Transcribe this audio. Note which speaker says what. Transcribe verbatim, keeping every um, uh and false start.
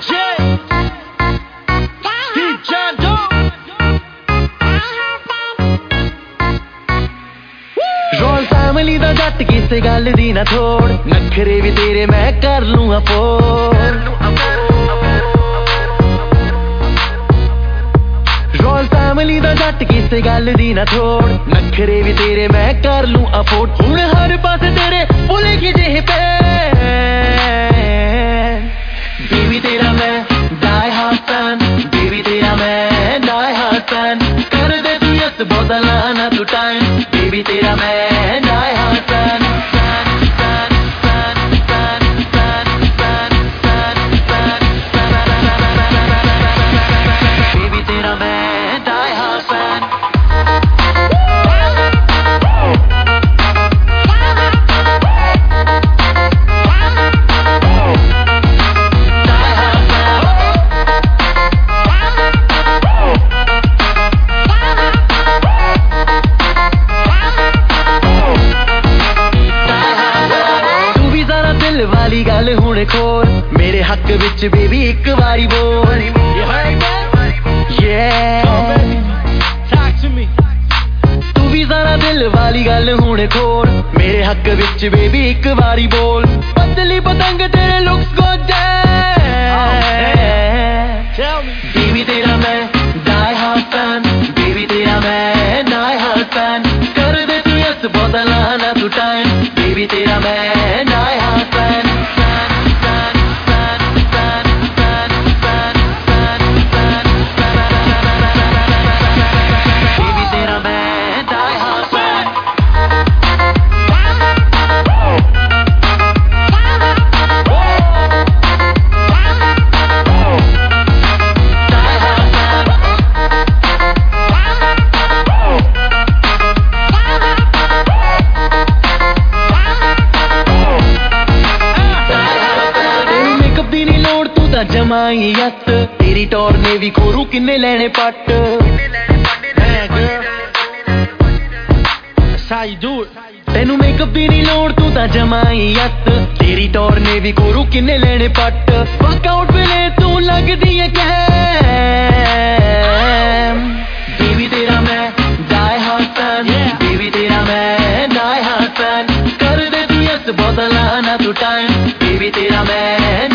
Speaker 1: role family ਦਾ ਜੱਟ ਕਿਸੇ ਗੱਲ ਦੀ ਨਾ ਥੋੜ ਨਖਰੇ ਵੀ ਤੇਰੇ ਮੈਂ ਕਰ ਲੂੰ ਅਫੋਰਡ ਰੋਲ ਫੈਮਿਲੀ ਦਾ ਜੱਟ ਕਿਸੇ ਗੱਲ ਦੀ ਨਾ ਥੋੜ ਨਖਰੇ ਵੀ ਤੇਰੇ ਮੈਂ ਕਰ ਲੂੰ ਅਫੋਰਡ ਹੁਣ ਹਰ ਪਾਸੇ ਤੇਰੇ ਭੁਲੇਗੀ ਜਿਹੇ ਪੈ ਬੇਬੀ ਤੇਰਾ ਮੈਂ ਡਾਈ ਹਾਰਡ ਫੈਨ ਬੇਬੀ ਤੇਰਾ ਮੈਂ ਡਾਈ ਹਾਰਡ ਫੈਨ ਕਰ ਦੇ ਤੂੰ ਯਸ ਬਦਲਾ ਨਾ ਤੂੰ ਟਾਈਮ ਬੇਬੀ ਤੇਰਾ ਮੈਂ ਡਾਈ ਹਾਰਡ ਫੈਨ ਬੇਬੀ ਤੇਰਾ ਮੈਂ ਡਾਈ ਹਾਰਡ ਫੈਨ ਵਾਲੀ ਗੱਲ ਹੁਣ ਖੋਲ ਮੇਰੇ ਹੱਕ ਵਿੱਚ ਬੇਬੀ ਇੱਕ ਵਾਰੀ ਬੋਲ ਤੂੰ ਵੀ ਜ਼ਰਾ ਦਿਲ ਵਾਲੀ ਗੱਲ ਹੁਣ ਖੋਲ ਮੇਰੇ ਹੱਕ ਵਿੱਚ ਬੇਬੀ ਇੱਕ ਵਾਰੀ ਬੋਲ ਪਤਲੀ ਪਤੰਗ ਤੇਰੇ ਲੁਕਸ ਗੋਡੇ ਬੇਬੀ ਤੇਰਾ ਮੈਂ ਡਾਈ ਹਾਰਡ ਫੈਨ ਬੇਬੀ ਤੇਰਾ ਮੈਂ ਡਾਈ ਹਾਰਡ ਫੈਨ ਕਰ ਦੇ ਤੂੰ ਯਸ ਬਦਲਾ ਨਾ ਤੂੰ ਟਾਈਮ ਬੇਬੀ ਤੇਰਾ ਮੈਂ ਡਾਈ ਹਾਰਡ ਫੈਨ ਜਮਾਈ ਯੱਤ ਤੇਰੀ ਟੌਰ ਨੇ ਵੀ ਖੋਰੂ ਕਿੰਨੇ ਲੈਣੇ ਪੱਟ ਤੈਨੂੰ ਮੇਕਅਪ ਦੀ ਨਹੀਂ ਲੋੜ ਤੂੰ ਤਾਂ ਜਮਾਈ ਯੱਤ ਤੇਰੀ ਟੌਰ ਨੇ ਵੀ ਖੋਰੂ ਕਿੰਨੇ ਲੈਣੇ ਪੱਟ ਵਰਕਆਊਟ ਵੇਲੇ ਤੂੰ ਲੱਗਦੀ ਏ ਕੈਮ ਬੇਬੀ ਤੇਰਾ ਮੈਂ ਡਾਈ ਹਾਰਡ ਫੈਨ ਬੇਬੀ ਤੇਰਾ ਮੈਂ ਡਾਈ ਹਾਰਡ ਫੈਨ ਕਰ ਦੇ ਤੂੰ ਯਸ ਬਦਲਾ ਨਾ ਤੂੰ ਟਾਈਮ ਬੇਬੀ ਤੇਰਾ ਮੈਂ